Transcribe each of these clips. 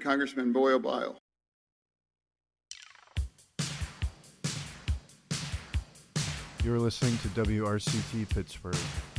Congressman Boyle Bile. You're listening to WRCT Pittsburgh.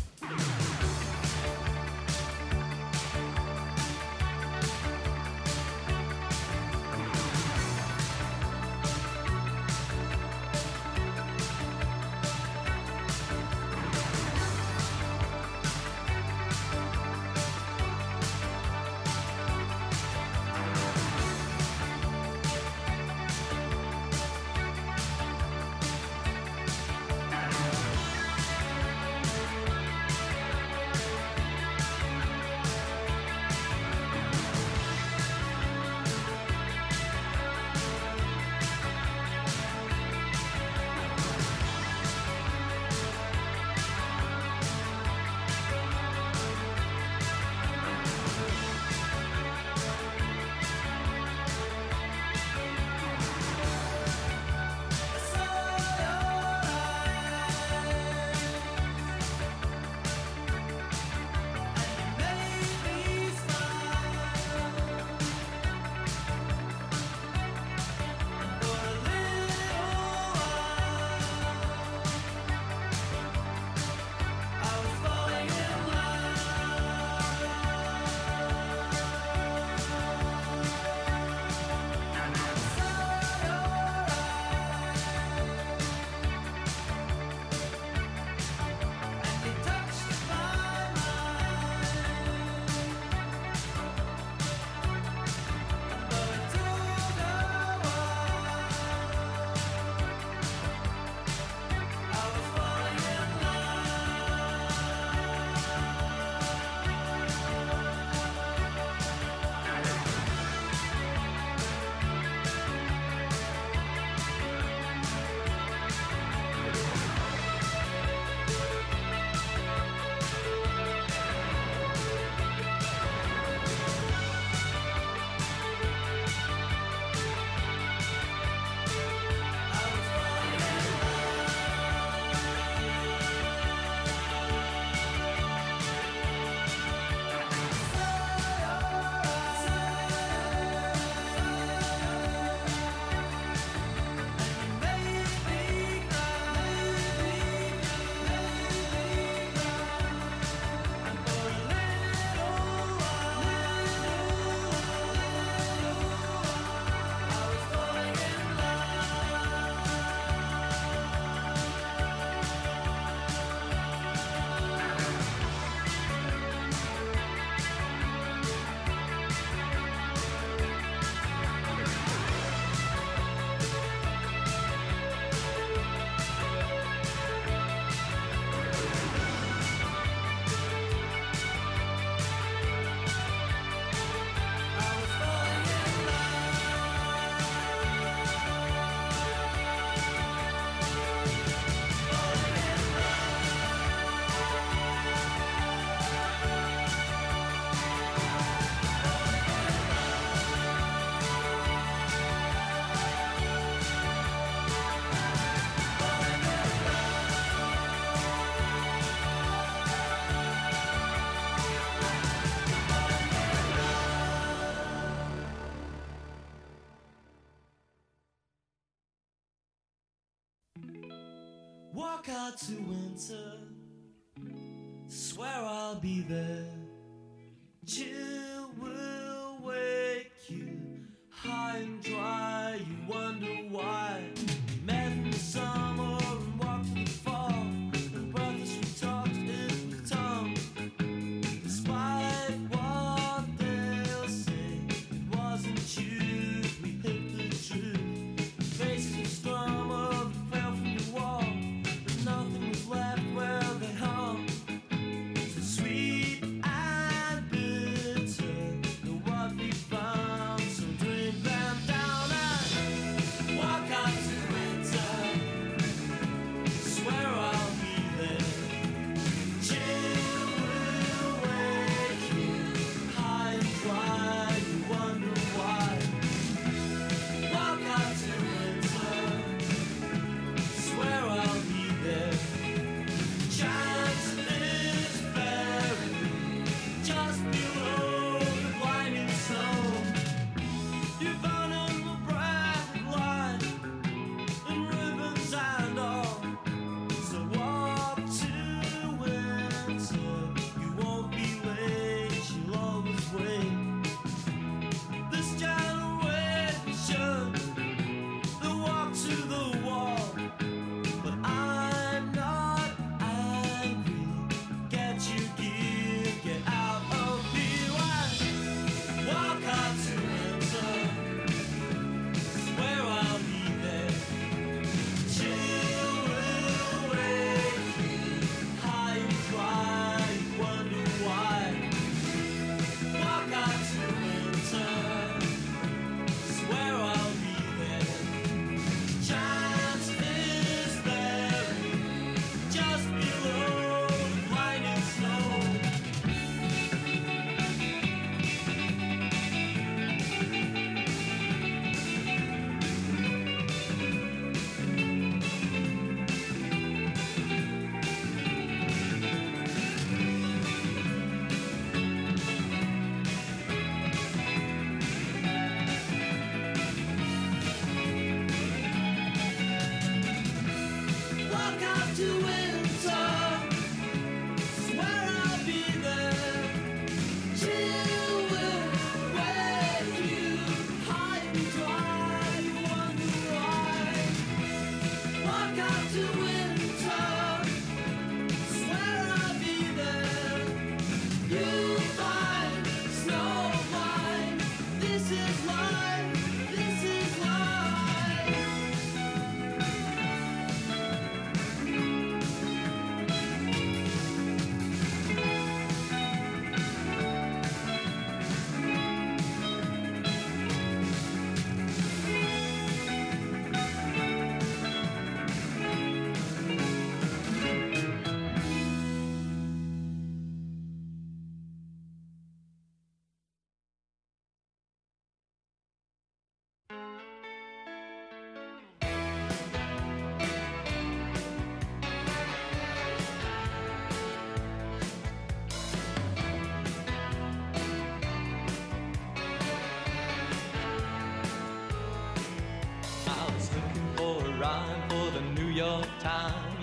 Walk out to winter, swear I'll be there. Chill will wake you high and dry. You wonder why we met in the summer and walked in the fall. And brothers we talked in the tongue. Despite what they'll say, it wasn't you. We hit the truth. Faces were scrum of the fell from the wall. Nothing was left where they hung. So sweet and bitter.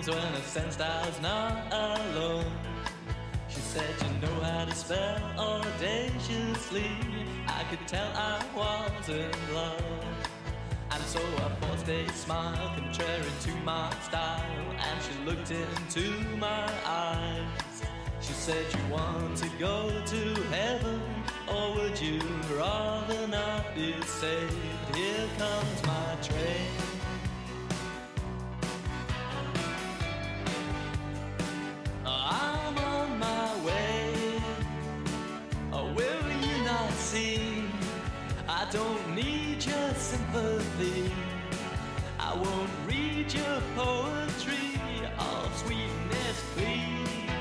arms when I sensed I was not alone. She said, you know how to spell audaciously. I could tell I was in love. And so I forced a smile contrary to my style, and she looked into my eyes. She said, you want to go to heaven, or would you rather not be saved? Here comes my train. I'm on my way. Will you not see? I don't need your sympathy. I won't read your poetry of sweetness, please.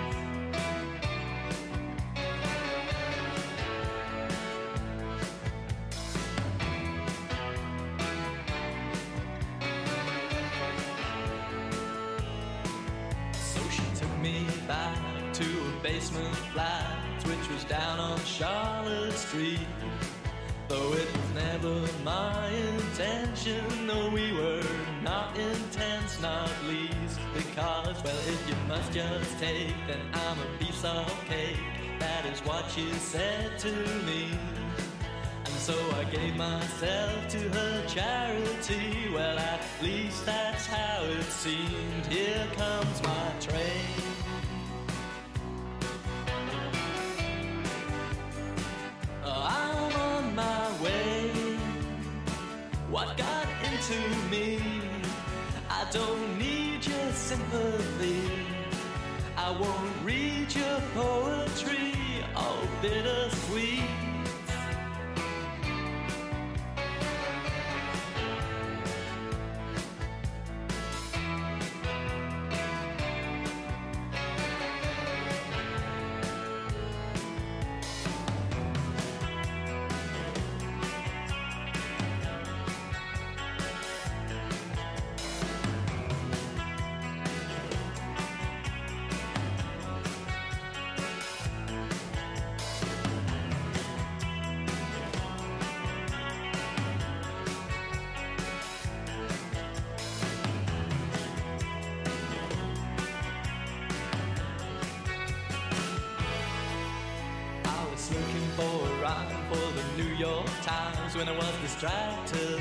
Me back to a basement flat which was down on Charlotte Street. Though it was never my intention, no, we were not intense, not least because, well, if you must just take, then I'm a piece of cake. That is what she said to me. And so I gave myself to her charity. Well, at least that's how it seemed. Here comes my train. I'm on my way. What got into me? I don't need your sympathy. I won't read your poetry, oh bittersweet. Looking for a rhyme for the New York Times when I was distracted.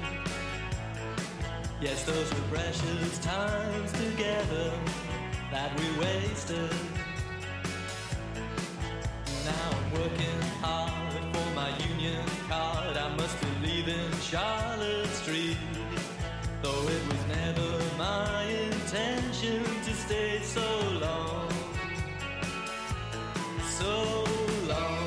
Yes, those were precious times together that we wasted. Now I'm working hard for my union card. I must be leaving Charlotte Street, though it was never my intention to stay so long. So long.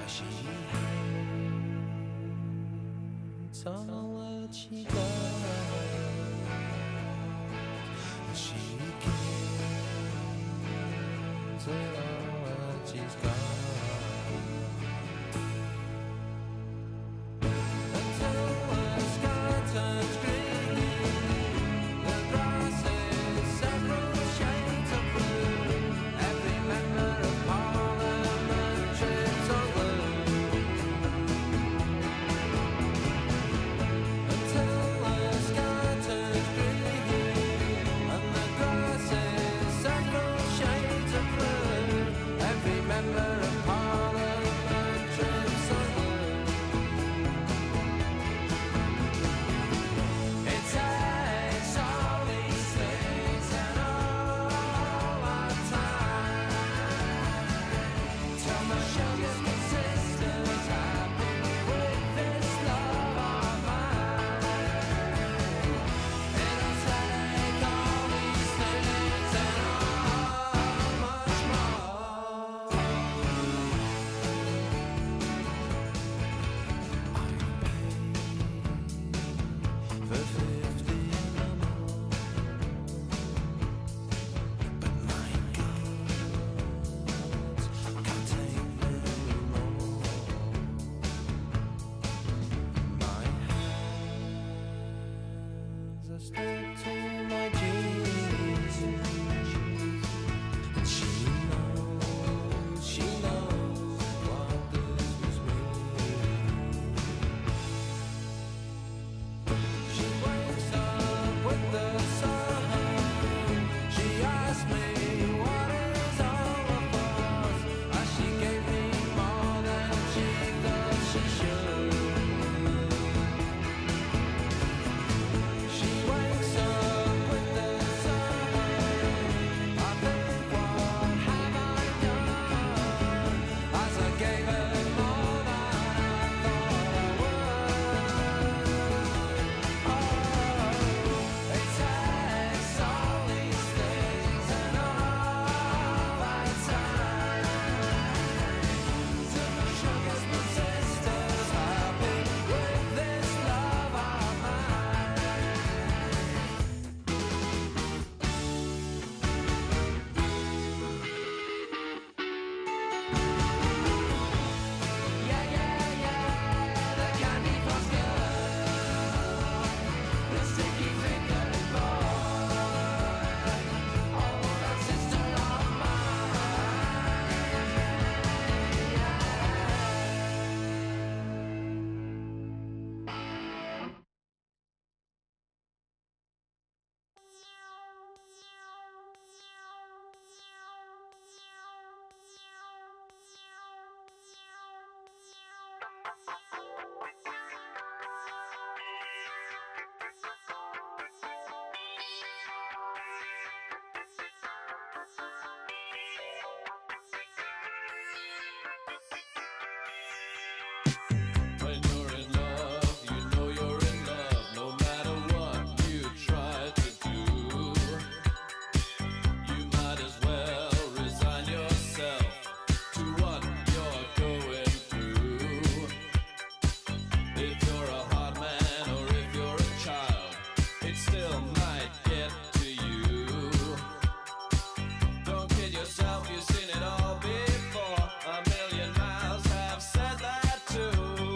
she hates all that she does. She cares with all that she's got. You've seen it all before. A million miles have said that too.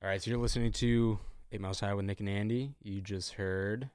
All right, so you're listening to 8 Miles High with Nick and Andy. You just heard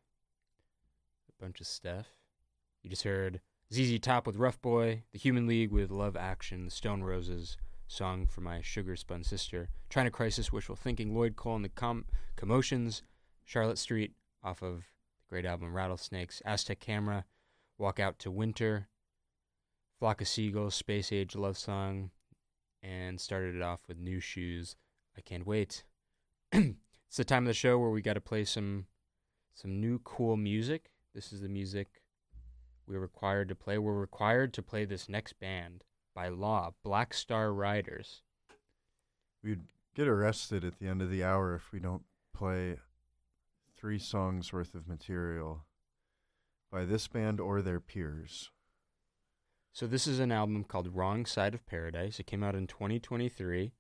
a bunch of stuff. You just heard ZZ Top with Rough Boy, The Human League with Love Action, The Stone Roses, Song for My Sugar Spun Sister, China Crisis, Wishful Thinking, Lloyd Cole and the Commotions, Charlotte Street off of the great album Rattlesnakes, Aztec Camera, Walk Out to Winter, Flock of Seagulls, Space Age Love Song, and started it off with New Shoes, I Can't Wait. It's the time of the show where we got to play some new cool music. This is the music we're required to play. We're required to play this next band by law, Black Star Riders. We'd get arrested at the end of the hour if we don't play 3 songs worth of material by this band or their peers. So this is an album called Wrong Side of Paradise. It came out in 2023.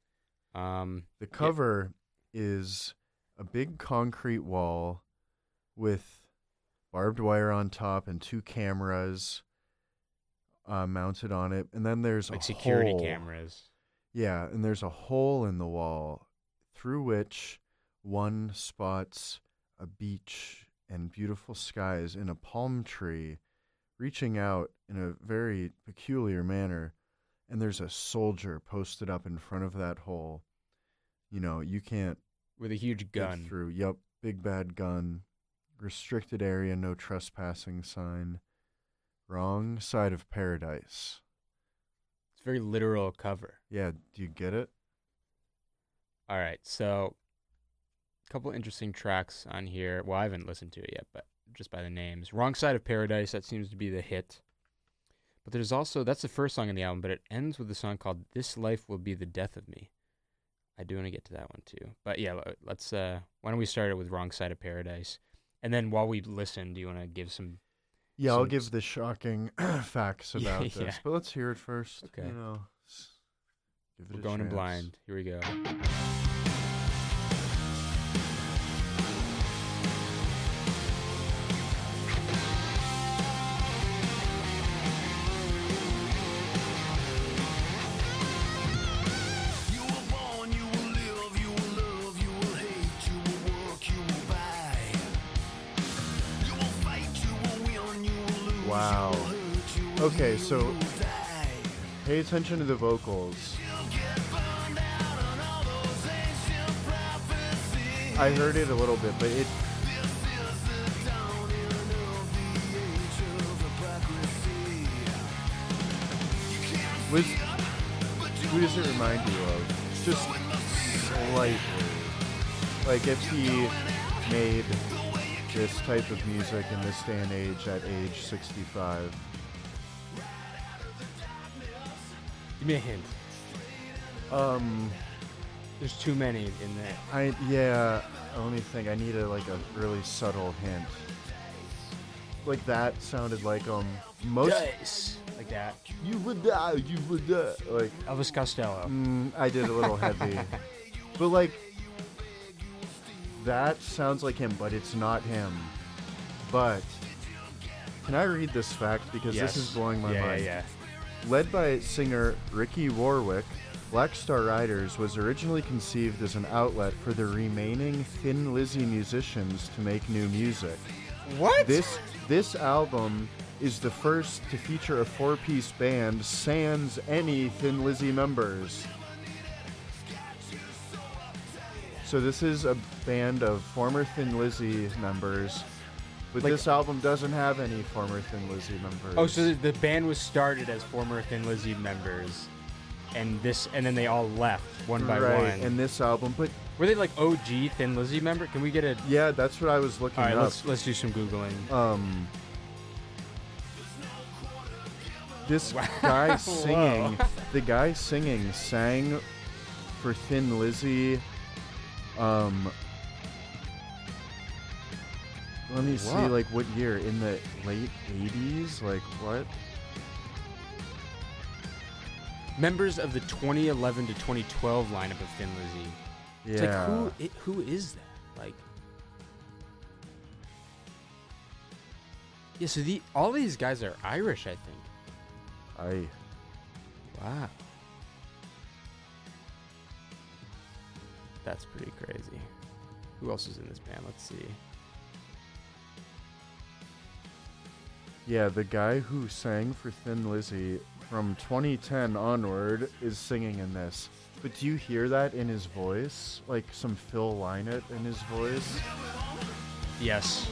The cover is a big concrete wall with barbed wire on top and 2 cameras mounted on it. And then there's like a security hole. cameras. Yeah, and there's a hole in the wall through which one spots a beach and beautiful skies in a palm tree reaching out in a very peculiar manner. And there's a soldier posted up in front of that hole. You know, you can't With a huge gun. get through. Yep, big bad gun. Restricted area, no trespassing sign. Wrong Side of Paradise. It's a very literal cover. Yeah, do you get it? All right, so a couple interesting tracks on here. Well, I haven't listened to it yet, but just by the names. Wrong Side of Paradise, that seems to be the hit. But there's also, that's the first song on the album, but it ends with a song called This Life Will Be the Death of Me. I do want to get to that one too. But yeah, let's, why don't we start it with Wrong Side of Paradise? And then while we listen, do you want to give some... Yeah, I'll give the shocking facts about Yeah. this. But let's hear it first. Okay. You know, give it We're a going in chance. blind. Here we go. You were born, you will live, you will love, you will hate, you will work, you will buy. You will fight, you will win, you will lose, Wow. you will hurt, you will Okay, heal, so you will die. pay attention to the vocals. You'll get burned out on all those ancient prophecies. I heard it a little bit, but it This is the dawning of the age of hypocrisy. You can't was. see it, but you Who does it remind you of? Just slightly. Like if he made this type of music in this day and age at age 65. Give me a hint. There's too many in there. Let me think. I need a really subtle hint. Like that sounded like most. Dice. Like that. You would die. You would die. Like Elvis Costello. I did a little heavy, but like that sounds like him, but it's not him. But can I read this fact because Yes. this is blowing my mind? Yeah. Led by singer Ricky Warwick, Black Star Riders was originally conceived as an outlet for the remaining Thin Lizzy musicians to make new music. What? This album is the first to feature a 4-piece band sans any Thin Lizzy members. So this is a band of former Thin Lizzy members, but Like- this album doesn't have any former Thin Lizzy members. Oh, so the band was started as former Thin Lizzy members, and then they all left one by right, one. and this album, but Were they like OG Thin Lizzy member? Can we get a? yeah, that's what I was looking All right, up. let's do some googling. This Wow. guy Whoa. singing, the guy singing sang for Thin Lizzy. Let me see, Wow. like what year? In the late 80s? Like what? Members of the 2011 to 2012 lineup of Thin Lizzy. It's Yeah. like who is that? Like, yeah. So all these guys are Irish, I think. Wow. That's pretty crazy. Who else is in this band? Let's see. Yeah, the guy who sang for Thin Lizzy from 2010 onward is singing in this. But do you hear that in his voice? Like some Phil Lynott in his voice? Yes.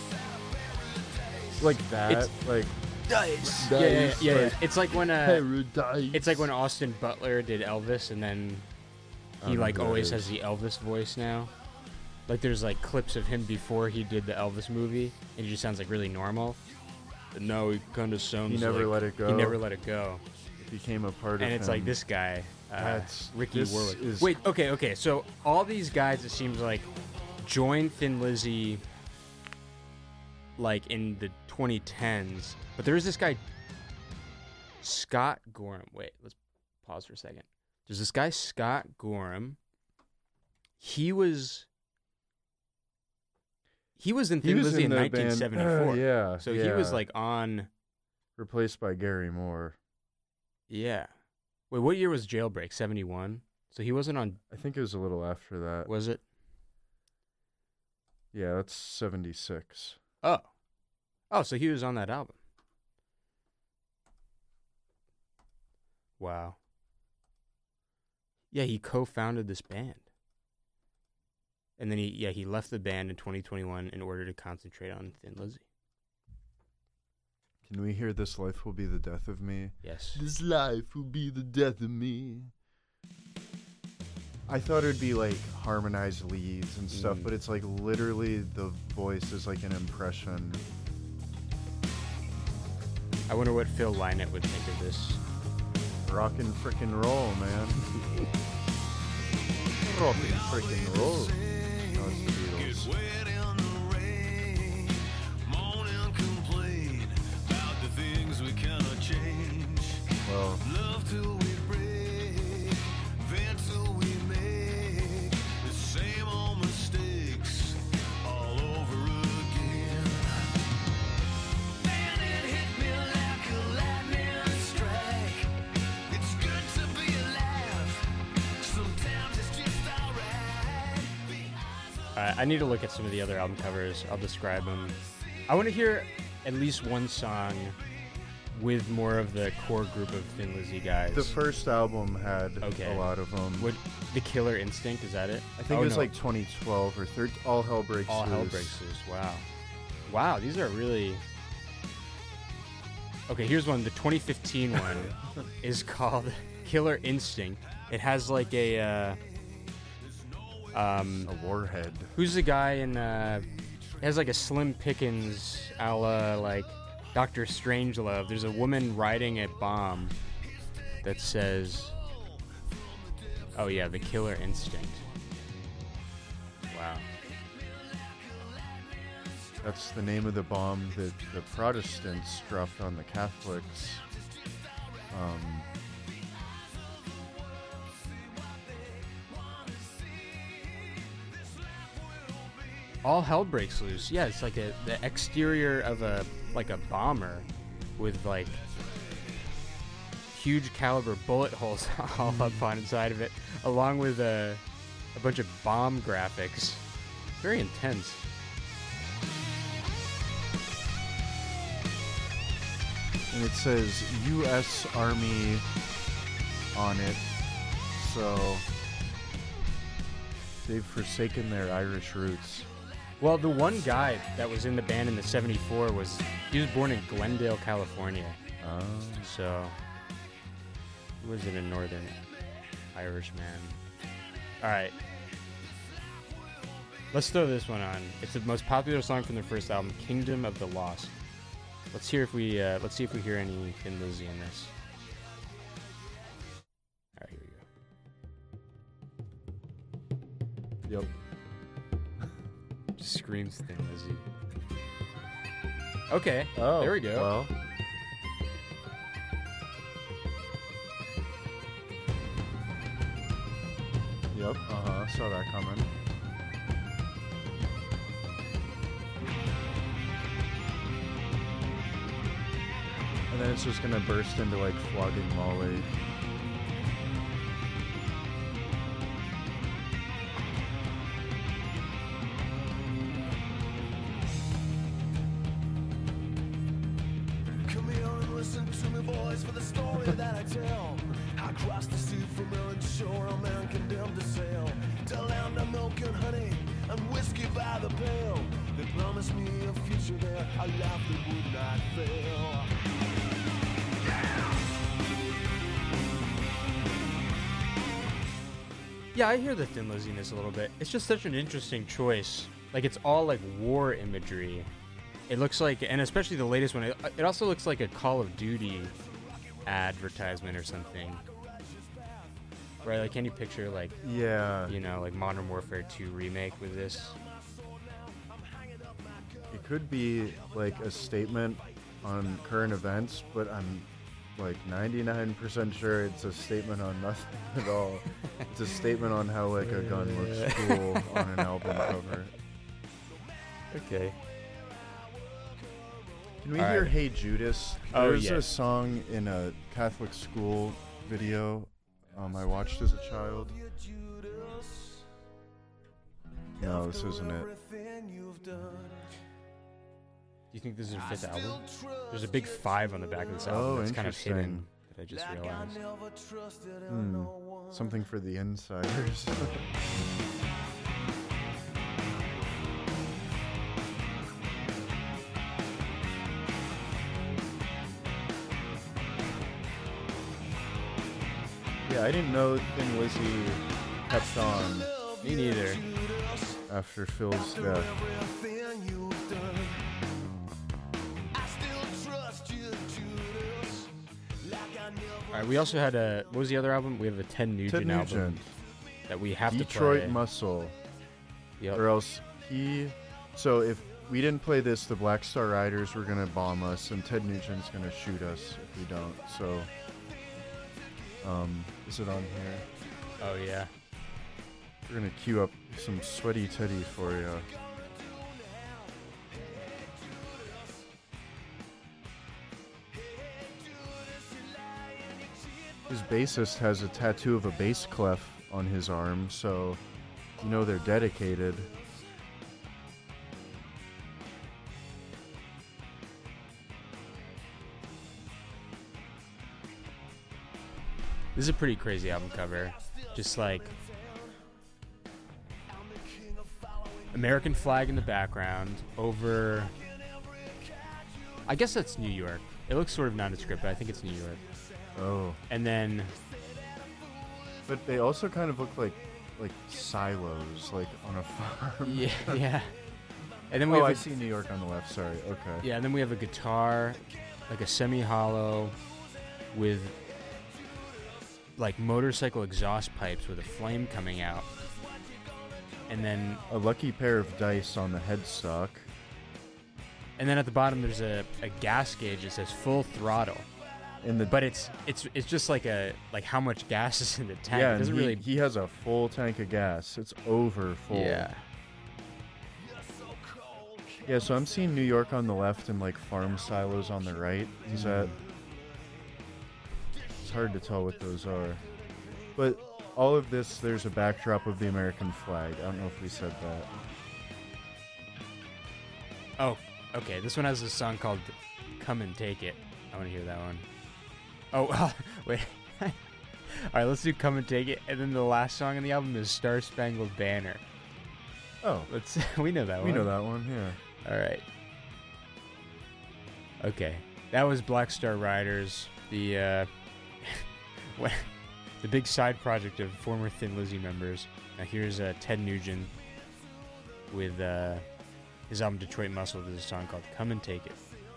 Like that? It's- like Dice. Dice, Yeah. like It's like when paradise. it's like when Austin Butler did Elvis, and then I he don't know like who that always is. has the Elvis voice now. Like there's like clips of him before he did the Elvis movie, and he just sounds like really normal. But now he kind of sounds. He never like, let it go. He never let it go. It became a part of And him. it's like this guy, Ricky this Warwick. is- Wait, okay. So all these guys, it seems like, joined Thin Lizzy like in the 2010s. But there was this guy, Scott Gorham. Wait, let's pause for a second. There's this guy, Scott Gorham. He was in Thin Lizzy in the band- 1974. yeah. So yeah. he was like on. replaced by Gary Moore. Yeah. Wait, what year was Jailbreak? 71? So he wasn't on. I think it was a little after that. Was it? Yeah, that's 76. Oh. Oh, so he was on that album. Wow. Yeah, he co-founded this band. And then he left the band in 2021 in order to concentrate on Thin Lizzy. Can we hear This Life Will Be the Death of Me? Yes. This life will be the death of me. I thought it would be like harmonized leads and stuff, but it's like literally the voice is like an impression. I wonder what Phil Lynott would think of this. Rockin' frickin' roll, man. Rockin' frickin' roll. No, it's the Beatles. Wet in the rain, moan and complain about the things we cannot change. Well, Love till we break, vent till we make the same old mistakes all over again. Man, it hit me like a lightning strike. It's good to be alive. Sometimes it's just alright. I need to look at some of the other album covers. I'll describe them. I want to hear at least one song with more of the core group of Thin Lizzy guys. the first album had Okay. a lot of them. What, The Killer Instinct, is that it? I think Oh, it was no. like 2012 or 13. All Hell Breaks All Loose. Hell Breaks Loose. Wow. Wow, these are really... Okay, here's one. The 2015 one is called Killer Instinct. It has like a... A warhead. Who's the guy in... it has like a Slim Pickens a la like Dr. Strangelove. There's a woman riding a bomb that says... Oh yeah, The Killer Instinct. Wow. That's the name of the bomb that the Protestants dropped on the Catholics. All Hell Breaks Loose. Yeah, it's like the exterior of a bomber with like huge caliber bullet holes all up on inside of it, along with a bunch of bomb graphics. Very intense. And it says U.S. Army on it. So they've forsaken their Irish roots. Well, the one guy that was in the band in the '74 he was born in Glendale, California. So he wasn't a northern Irish man. All right. Let's throw this one on. It's the most popular song from their first album, Kingdom of the Lost. Let's see if we hear any Thin Lizzy in this. All right, here we go. Yep. Just screams Thin Lizzy. Okay. Oh, there we go. Well, yep. Saw that coming. And then it's just gonna burst into like flogging Molly. Across the sea from Ellen Shore, a man condemned to sail to land of milk and honey and whiskey by the pail. They promised me a future there, a life that would not fail. Yeah, I hear the Thin Lizziness a little bit. It's just such an interesting choice. Like, it's all like war imagery. It looks like, and especially the latest one, it also looks like a Call of Duty advertisement or something. Right? Like, can you picture, like, Yeah. you know, like Modern Warfare 2 remake with this? It could be like a statement on current events, but I'm like 99% sure it's a statement on nothing at all. It's a statement on how like a gun looks cool on an album cover. Okay. Can we All hear right. Hey Judas? Oh, There's a yes. song in a Catholic school video I watched as a child. No, this isn't it. Do you think this is your fifth album? There's a big 5 on the back of this album. Oh, That's kind of hidden interesting. that I just realized. Something for the insiders. Yeah, I didn't know Thin Lizzy kept on Me neither. after Phil's death. All right, we also had a, what was the other album? We have a Ted Nugent, Ted Nugent, album that we have to Detroit play. Muscle, Yep. or else so if we didn't play this, the Black Star Riders were gonna bomb us, and Ted Nugent's gonna shoot us if we don't. So, is it on here? Oh, yeah. We're gonna queue up some Sweaty Teddy for you. His bassist has a tattoo of a bass clef on his arm, so you know they're dedicated. This is a pretty crazy album cover. Just like American flag in the background over, I guess that's New York. It looks sort of nondescript, but I think it's New York. Oh, And then, but they also kind of look like silos, like on a farm. yeah, yeah. And then we Oh, have I a, see New York on the left. Sorry. Okay. yeah, and then we have a guitar, like a semi-hollow with like motorcycle exhaust pipes with a flame coming out. And then A lucky pair of dice on the headstock. at the bottom there's a gas gauge that says full throttle. And the But it's just like how much gas is in the tank. yeah, It and doesn't really. he has a full tank of gas. It's over full. Yeah. Yeah, so I'm seeing New York on the left and like farm silos on the right. Is that? It's hard to tell what those are. But all of this, there's a backdrop of the American flag. I don't know if we said that. Oh, okay. This one has a song called "Come and Take It." I want to hear that one. Oh, wait. All right, let's do "Come and Take It," and then the last song on the album is "Star Spangled Banner." Oh, We know that one. we know that one. Yeah. All right. Okay, that was Black Star Riders, the the big side project of former Thin Lizzy members. Now here's Ted Nugent with his album Detroit Muscle. There's a song called "Come and Take It."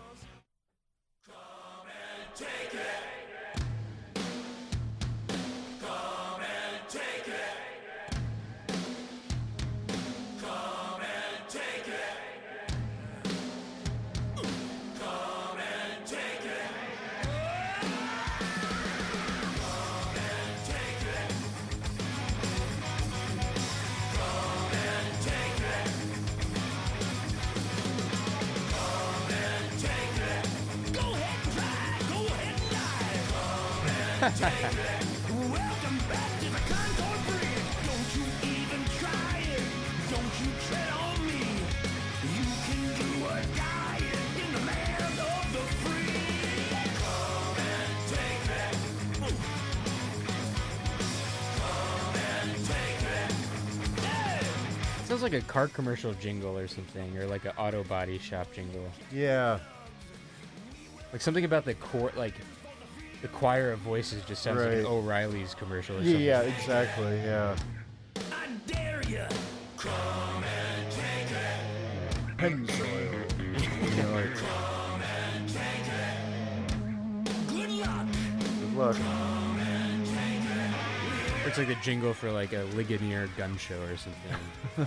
Welcome back to the Concord Bridge. Don't you even try it. Don't you tread on me. You can do or die in the land of the free. Come and take it. sounds like a car commercial jingle or something, or like an auto body shop jingle. Yeah. Like something about the the choir of voices just sounds like an Right. O'Reilly's commercial or something. Yeah, exactly. Yeah. I dare ya. Come and take it. Pennzoil. You know, like, Good luck. good luck. It's like a jingle for like a Ligonier gun show or something.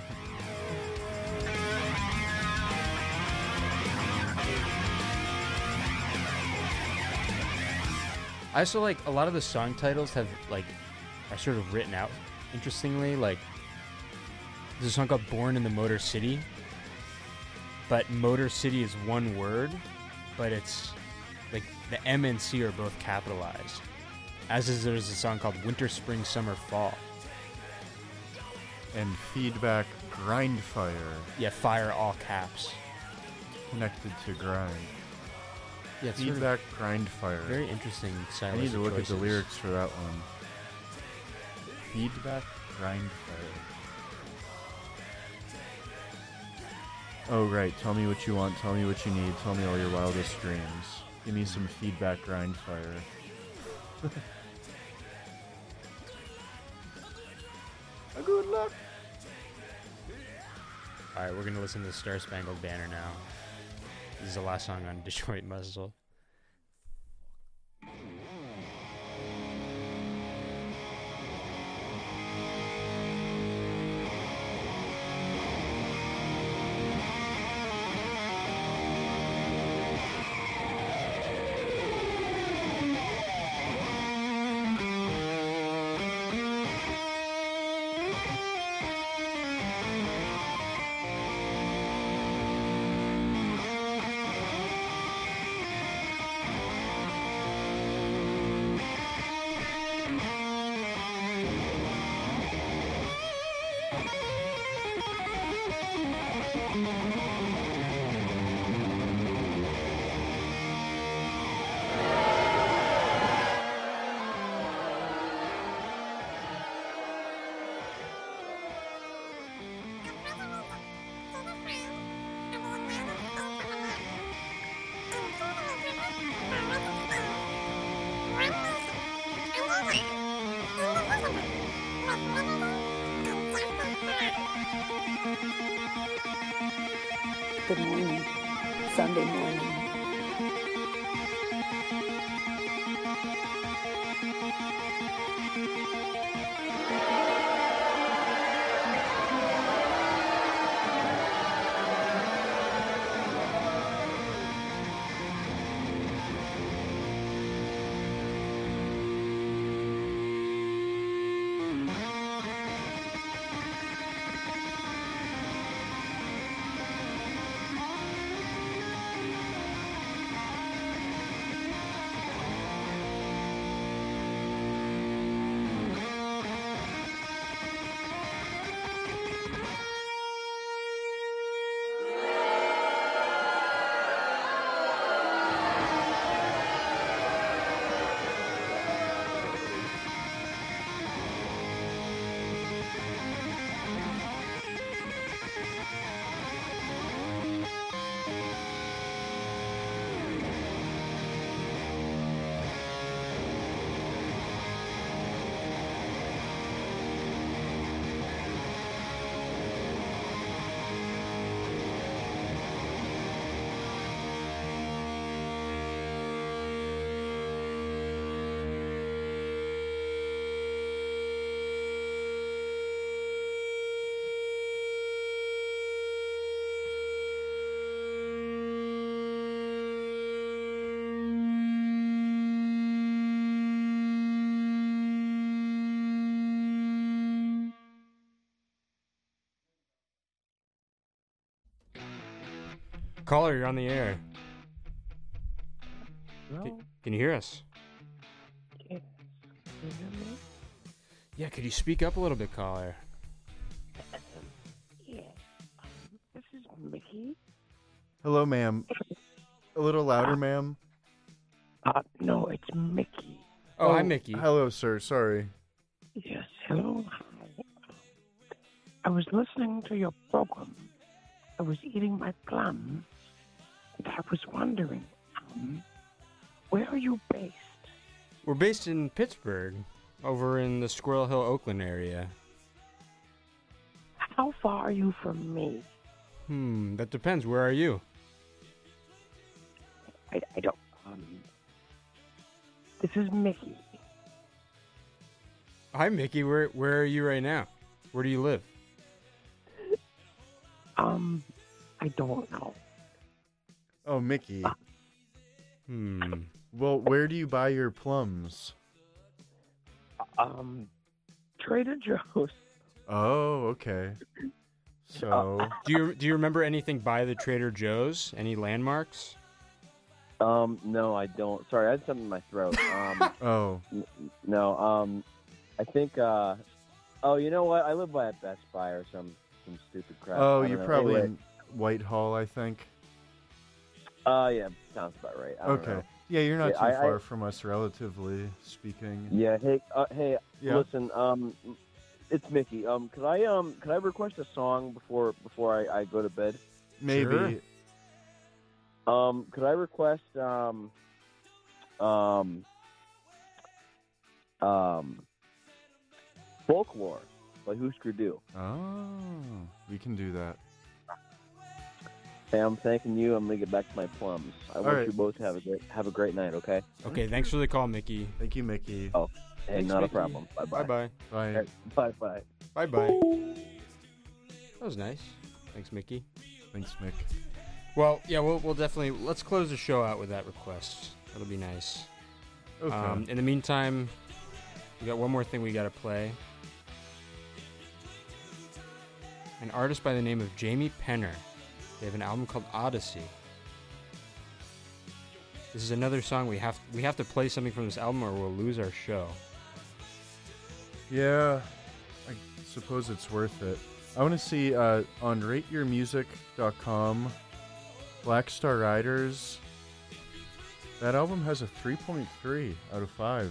I also like a lot of the song titles are sort of written out interestingly. Like there's a song called Born in the Motor City, but Motor City is one word, but it's like the M and C are both capitalized. As is, there's a song called Winter, Spring, Summer, Fall. And feedback grind fire Yeah, fire all caps. connected to grind. Yeah, it's sort of Feedback grind fire. very interesting I stylistic need to look choices. at the lyrics for that one. Feedback grind fire. Oh, right. Tell me what you want. Tell me what you need. Tell me all your wildest dreams. Give me some feedback grind fire. Good luck. All right, we're gonna listen to Star Spangled Banner now. This is the last song on Detroit Muzzle. Good morning. Sunday morning. Caller, you're on the air. No, Can you hear us? yes. Can you hear me? Yeah, could you speak up a little bit, caller? Yeah. This is Mickey. Hello, ma'am. A little louder, ma'am. No, it's Mickey. Oh, hi, Mickey. Hello, sir. Sorry. Yes, hello. Hi. I was listening to your program. I was eating my plums, and I was wondering, where are you based? We're based in Pittsburgh, over in the Squirrel Hill, Oakland area. How far are you from me? That depends. Where are you? I don't. This is Mickey. Hi, Mickey. Where are you right now? Where do you live? I don't know. Oh, Mickey. Hmm. Well, where do you buy your plums? Trader Joe's. Oh, okay. So, Do you remember anything by the Trader Joe's? Any landmarks? No, I don't. Sorry, I had something in my throat. oh, No, I think, oh, you know what? I live by a Best Buy or some stupid crap. oh, I don't you're know. probably Anyway, in Whitehall, I think. yeah, sounds about right. I don't Okay. know. Yeah, you're not Yeah, too far from us, relatively speaking. Yeah, hey, Yeah. listen, it's Mickey. Could I request a song before I go to bed? Maybe. Sure. Could I request, Folklore by Husker Du? Oh, we can do that. Hey, I'm thanking you. I'm gonna get back to my plums. I want right. you both to have a great night. Okay? Okay, thanks for the call, Mickey. Thank you, Mickey. Oh, hey, Thanks, not Mickey. a problem. Bye bye. Bye-bye. Bye. Bye bye. Bye-bye. That was nice. Thanks, Mickey. Thanks, Mick. Well, yeah, we'll definitely... Let's close the show out with that request. That'll be nice. Okay. In the meantime, we got one more thing we got to play. An artist by the name of Jamie Penner. They have an album called Odyssey. This is another song we have to play something from this album or we'll lose our show. Yeah, I suppose it's worth it. I want to see on rateyourmusic.com, Black Star Riders. That album has a 3.3 out of 5.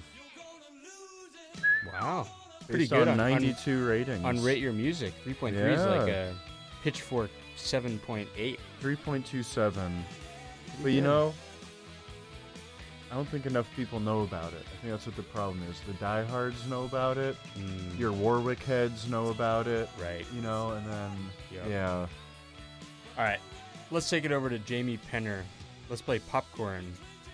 Wow. Pretty Based good on on 92 ratings. On Rate Your Music. 3.3 is Yeah. like a Pitchfork 7.8. 3.27. But you know, I don't think enough people know about it. I think that's what the problem is. The diehards know about it. Your Warwick heads know about it. Right. You know, and then, Yep. yeah. All right. Let's take it over to Jamie Penner. Let's play Popcorn.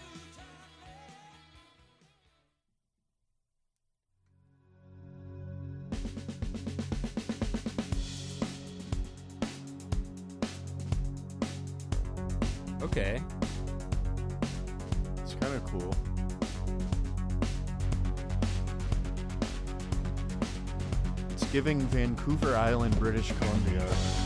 Okay. It's kind of cool. It's giving Vancouver Island, British Columbia.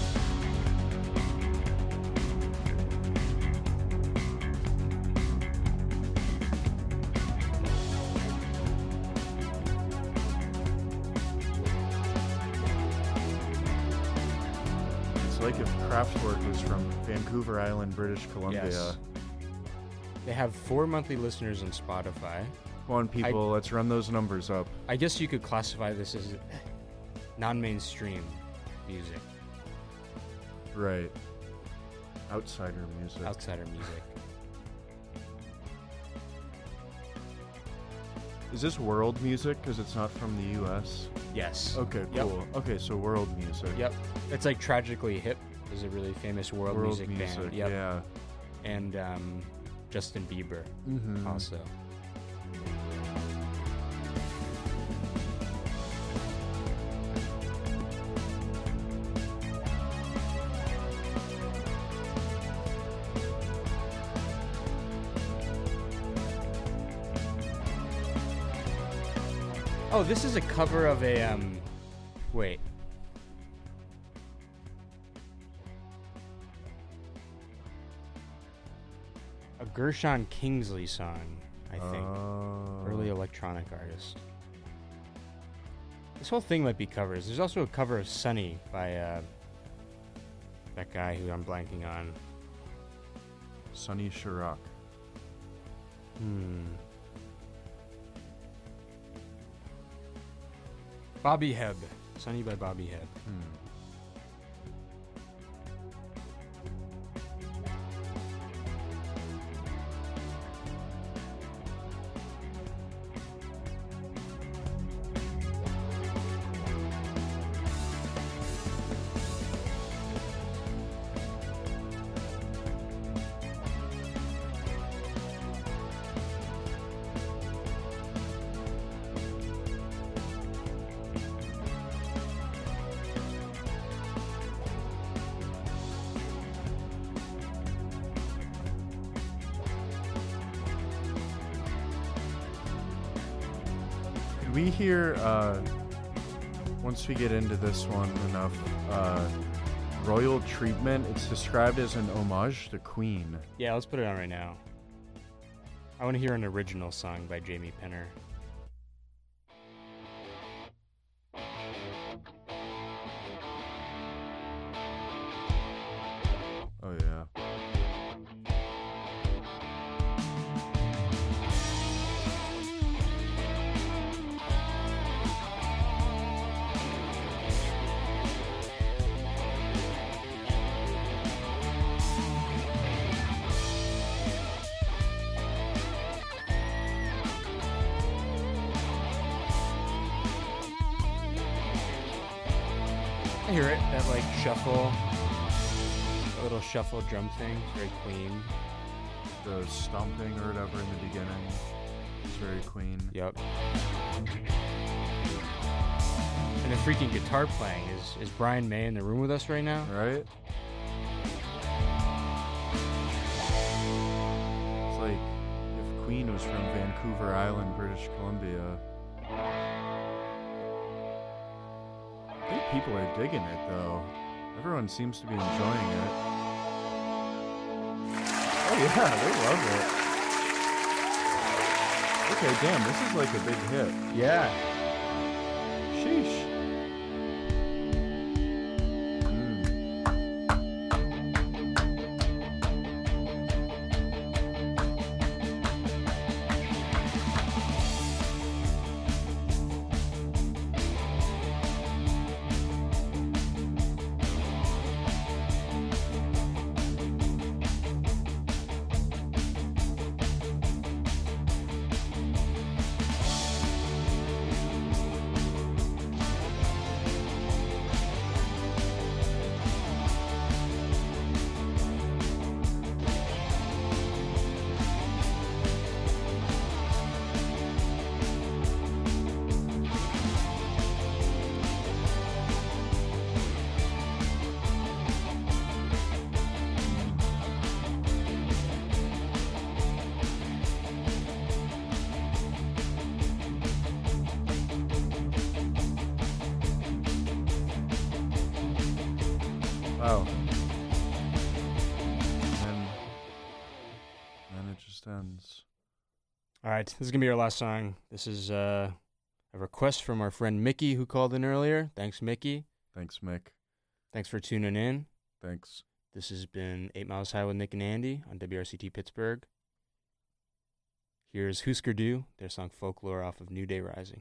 It's like if Kraftwerk was from Vancouver Island, British Columbia. Yes. They have 4 monthly listeners on Spotify. Come on, people, let's run those numbers up. I guess you could classify this as non-mainstream music, Right. Outsider music. outsider music. Is this world music? Because it's not from the U.S. Yes. Okay, Yep. cool. Okay, so world music. Yep. It's like Tragically Hip is a really famous world music band. Yep. Yeah. And Justin Bieber Mm-hmm. also. Oh, this is a cover of a wait. A Gershon Kingsley song, I think. Oh. Early electronic artist. This whole thing might be covers. There's also a cover of Sunny by that guy who I'm blanking on. Sonny Chirac. Bobby Hebb. Sunny by Bobby Hebb. we hear, once we get into this one enough, Royal Treatment? It's described as an homage to Queen. Yeah, let's put it on right now. I want to hear an original song by Jamie Penner. Oh, yeah. I hear it, that like shuffle, that little shuffle drum thing, it's very Queen. The stomping or whatever in the beginning is very Queen. Yep. And the freaking guitar playing. Is Brian May in the room with us right now? Right? It's like if Queen was from Vancouver Island, British Columbia. I think people are digging it, though. Everyone seems to be enjoying it. Oh, yeah, they love it. Okay, damn, this is like a big hit. Yeah. Sheesh. Wow. And it just ends. All right, this is going to be our last song. This is a request from our friend Mickey who called in earlier. Thanks, Mickey. Thanks, Mick. Thanks for tuning in. Thanks. This has been 8 Miles High with Nick and Andy on WRCT Pittsburgh. Here's Husker Du, their song Folklore off of New Day Rising.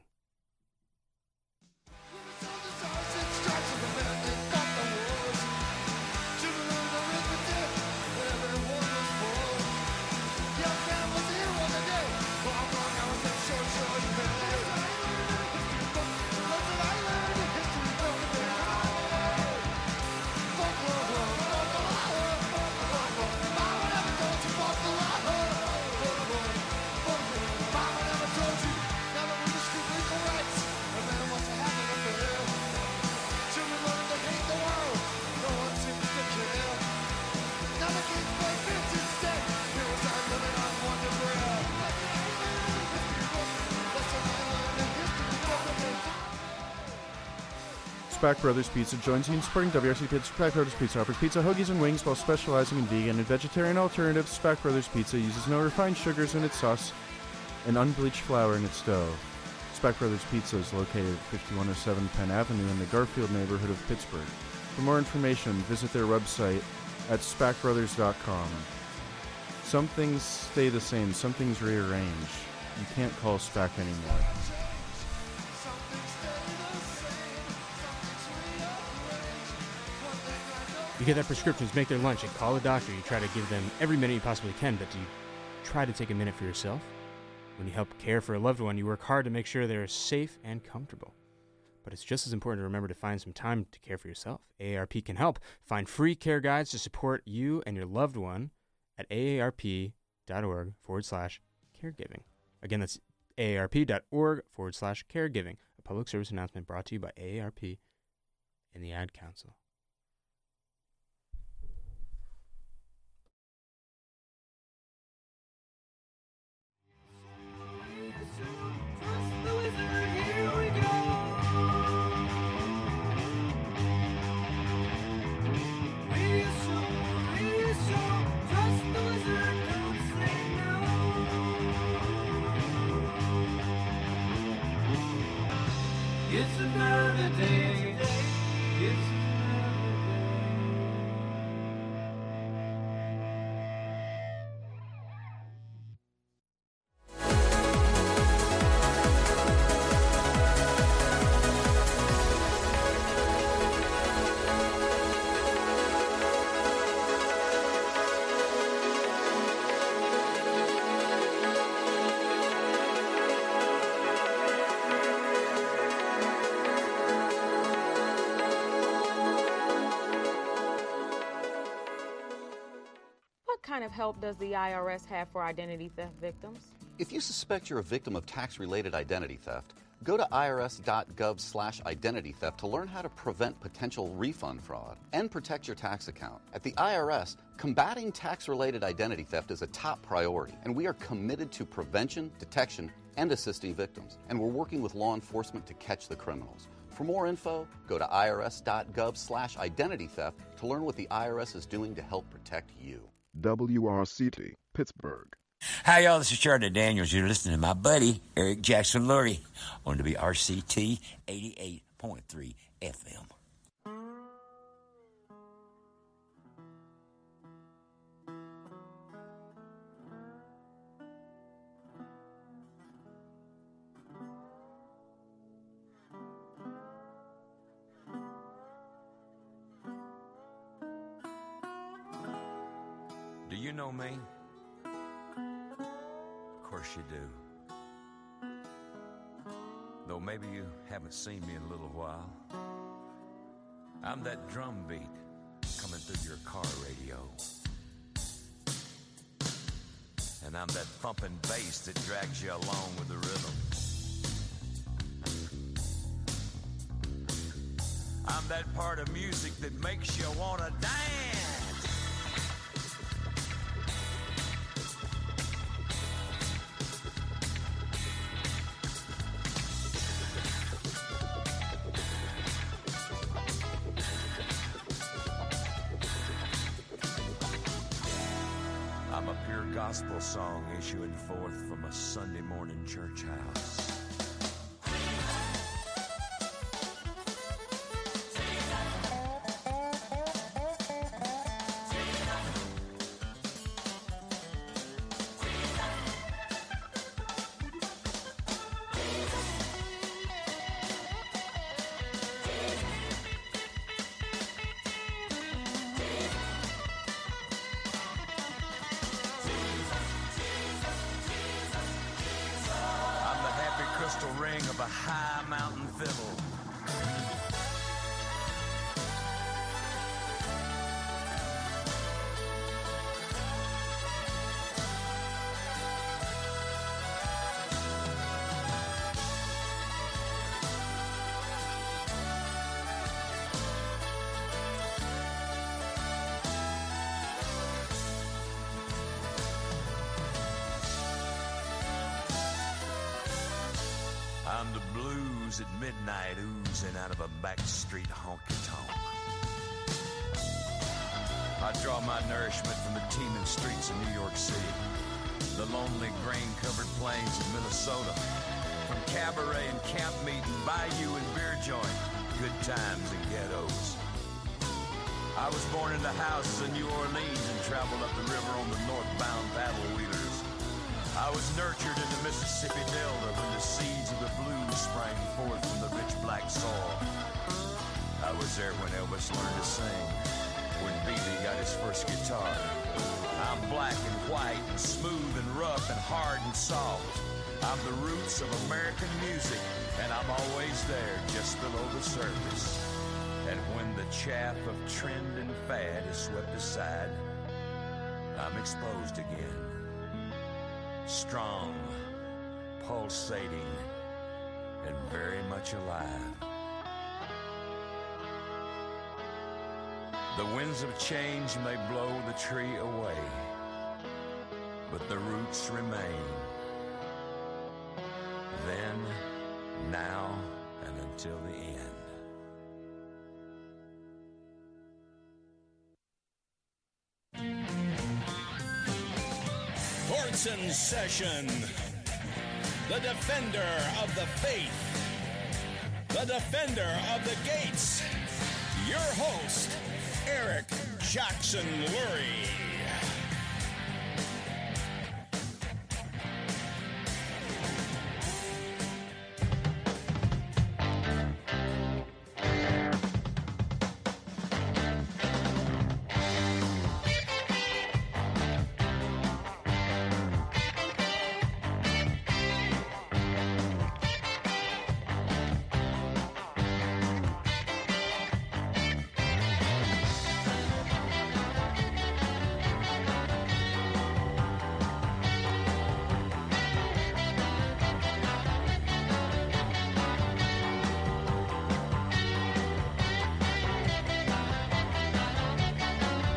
Spack Brothers Pizza joins you in supporting WRC Pizza. Spack Brothers Pizza offers pizza, hoagies, and wings while specializing in vegan and vegetarian alternatives. Spack Brothers Pizza uses no refined sugars in its sauce and unbleached flour in its dough. Spack Brothers Pizza is located at 5107 Penn Avenue in the Garfield neighborhood of Pittsburgh. For more information, visit their website at spackbrothers.com. Some things stay the same, some things rearrange. You can't call Spack anymore. You get that prescriptions, make their lunch, and call a doctor. You try to give them every minute you possibly can, but do you try to take a minute for yourself? When you help care for a loved one, you work hard to make sure they're safe and comfortable. But it's just as important to remember to find some time to care for yourself. AARP can help. Find free care guides to support you and your loved one at aarp.org/caregiving. Again, that's aarp.org/caregiving. A public service announcement brought to you by AARP and the Ad Council. The wizard another day. It's What kind of help does the IRS have for identity theft victims? If you suspect you're a victim of tax-related identity theft, go to irs.gov/identity theft to learn how to prevent potential refund fraud and protect your tax account. At the IRS, combating tax-related identity theft is a top priority, and we are committed to prevention, detection, and assisting victims. And we're working with law enforcement to catch the criminals. For more info, go to irs.gov/identity theft to learn what the IRS is doing to help protect you. WRCT, Pittsburgh. Hi, y'all. This is Charlie Daniels. You're listening to my buddy, Eric Jackson Lurie, on WRCT 88.3 FM. Do you know me? Of course you do. Though maybe you haven't seen me in a little while. I'm that drum beat coming through your car radio. And I'm that thumping bass that drags you along with the rhythm. I'm that part of music that makes you want to dance. I'm a pure gospel song issuing forth from a Sunday morning church house. Crystal ring of a high mountain fiddle. I'm the blues at midnight oozing out of a backstreet honky-tonk. I draw my nourishment from the teeming streets of New York City, the lonely grain-covered plains of Minnesota, from cabaret and camp meeting, bayou and beer joint, good times and ghettos. I was born in the houses of New Orleans and traveled up the river on the northbound paddle wheelers. I was nurtured in the Mississippi Delta when the seeds of the blues sprang forth from the rich black soil. I was there when Elvis learned to sing, when B.B. got his first guitar. I'm black and white and smooth and rough and hard and soft. I'm the roots of American music, and I'm always there just below the surface. And when the chaff of trend and fad is swept aside, I'm exposed again. Strong, pulsating, and very much alive. The winds of change may blow the tree away, but the roots remain. Then, now, and until the end. Portson Session, the defender of the faith. the defender of the gates, your host, Eric Jackson Lurie.